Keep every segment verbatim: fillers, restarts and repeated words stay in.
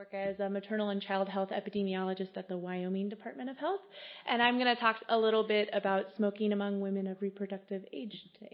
work as a maternal and child health epidemiologist at the Wyoming Department of Health, and I'm going to talk a little bit about smoking among women of reproductive age today.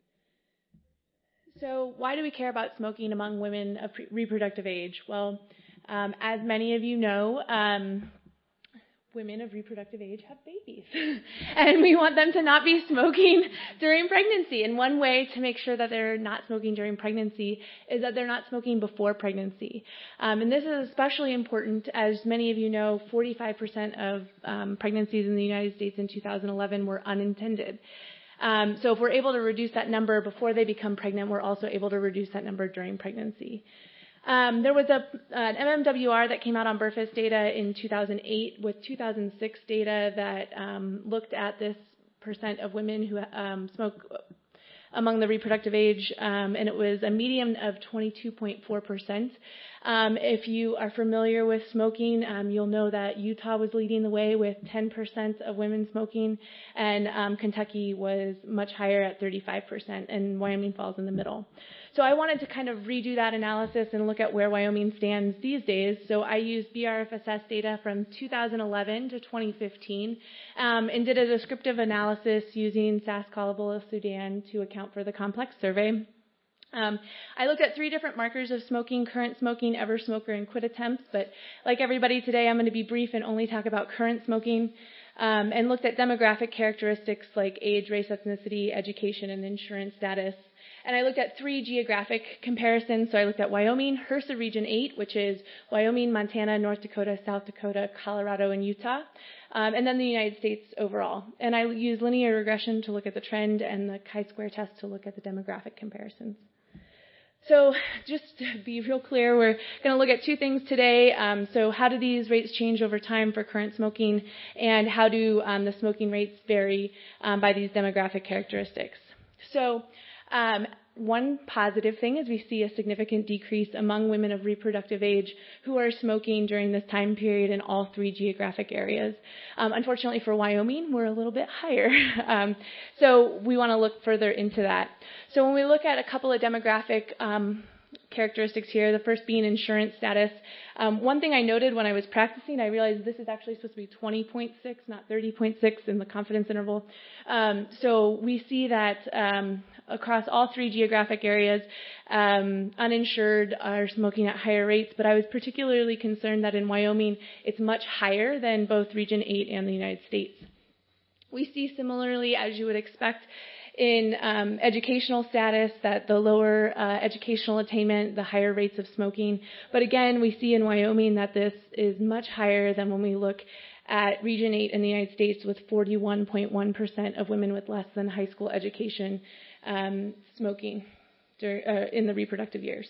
So why do we care about smoking among women of pre- reproductive age? Well, um, as many of you know, um, women of reproductive age have babies, and we want them to not be smoking during pregnancy. And one way to make sure that they're not smoking during pregnancy is that they're not smoking before pregnancy. Um, and this is especially important, as many of you know, forty-five percent of um, pregnancies in the United States in two thousand eleven were unintended. Um, so if we're able to reduce that number before they become pregnant, we're also able to reduce that number during pregnancy. Um, there was a, an M M W R that came out on birth data in two thousand eight with two thousand six data that um, looked at this percent of women who um, smoke among the reproductive age, um, and it was a median of twenty-two point four percent. Um, if you are familiar with smoking, um, you'll know that Utah was leading the way with ten percent of women smoking, and um, Kentucky was much higher at thirty-five percent, and Wyoming falls in the middle. So I wanted to kind of redo that analysis and look at where Wyoming stands these days. So I used B R F S S data from two thousand eleven to twenty fifteen um, and did a descriptive analysis using S A S, Callable, Sudan to account for the complex survey. Um, I looked at three different markers of smoking: current smoking, ever smoker, and quit attempts. But like everybody today, I'm going to be brief and only talk about current smoking, um, and looked at demographic characteristics like age, race, ethnicity, education, and insurance status. And I looked at three geographic comparisons. So I looked at Wyoming, HRSA Region eight, which is Wyoming, Montana, North Dakota, South Dakota, Colorado, and Utah, um, and then the United States overall. And I used linear regression to look at the trend and the chi-square test to look at the demographic comparisons. So just to be real clear, we're going to look at two things today. Um, so how do these rates change over time for current smoking, and how do um, the smoking rates vary um, by these demographic characteristics? So um, one positive thing is we see a significant decrease among women of reproductive age who are smoking during this time period in all three geographic areas. Um, unfortunately for Wyoming, we're a little bit higher. um, so we want to look further into that. So when we look at a couple of demographic um, characteristics here, the first being insurance status. Um, one thing I noted when I was practicing, I realized this is actually supposed to be twenty point six, not thirty point six in the confidence interval. Um, so we see that um, across all three geographic areas, um, uninsured are smoking at higher rates, but I was particularly concerned that in Wyoming, it's much higher than both Region eight and the United States. We see similarly, as you would expect, in um, educational status, that the lower uh, educational attainment, the higher rates of smoking. But again, we see in Wyoming that this is much higher than when we look at Region eight in the United States, with forty-one point one percent of women with less than high school education um, smoking during, uh, in the reproductive years.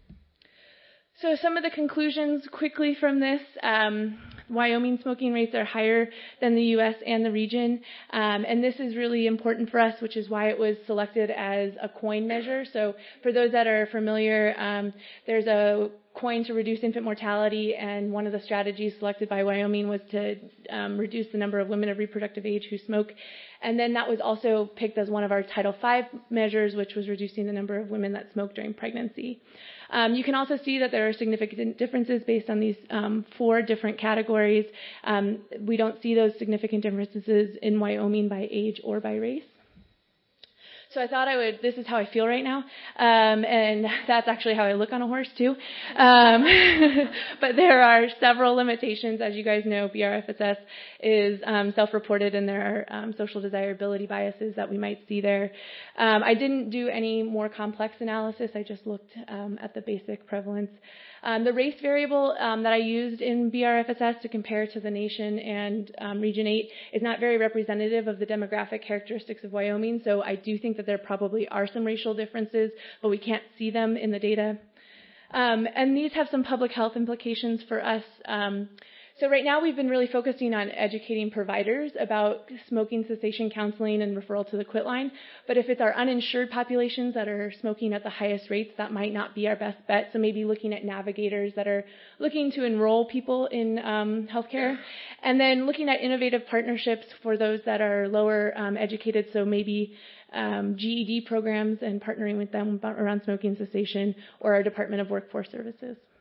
So some of the conclusions quickly from this: um, Wyoming smoking rates are higher than the U S and the region, um, and this is really important for us, which is why it was selected as a COIN measure. So for those that are familiar, um, there's a COIN to reduce infant mortality, and one of the strategies selected by Wyoming was to um, reduce the number of women of reproductive age who smoke. And then that was also picked as one of our Title five measures, which was reducing the number of women that smoke during pregnancy. Um, you can also see that there are significant differences based on these um, four different categories. Um, we don't see those significant differences in Wyoming by age or by race. So I thought I would, this is how I feel right now, um, and that's actually how I look on a horse too. Um, but there are several limitations. As you guys know, B R F S S is um, self-reported, and there are um, social desirability biases that we might see there. Um, I didn't do any more complex analysis. I just looked um, at the basic prevalence. Um, the race variable um, that I used in B R F S S to compare to the nation and um, Region eight is not very representative of the demographic characteristics of Wyoming, so I do think that there probably are some racial differences, but we can't see them in the data. Um, and these have some public health implications for us. Um, So right now we've been really focusing on educating providers about smoking cessation counseling and referral to the quit line. But if it's our uninsured populations that are smoking at the highest rates, that might not be our best bet. So maybe looking at navigators that are looking to enroll people in um, healthcare. And then looking at innovative partnerships for those that are lower um, educated. So maybe um, G E D programs and partnering with them around smoking cessation, or our Department of Workforce Services.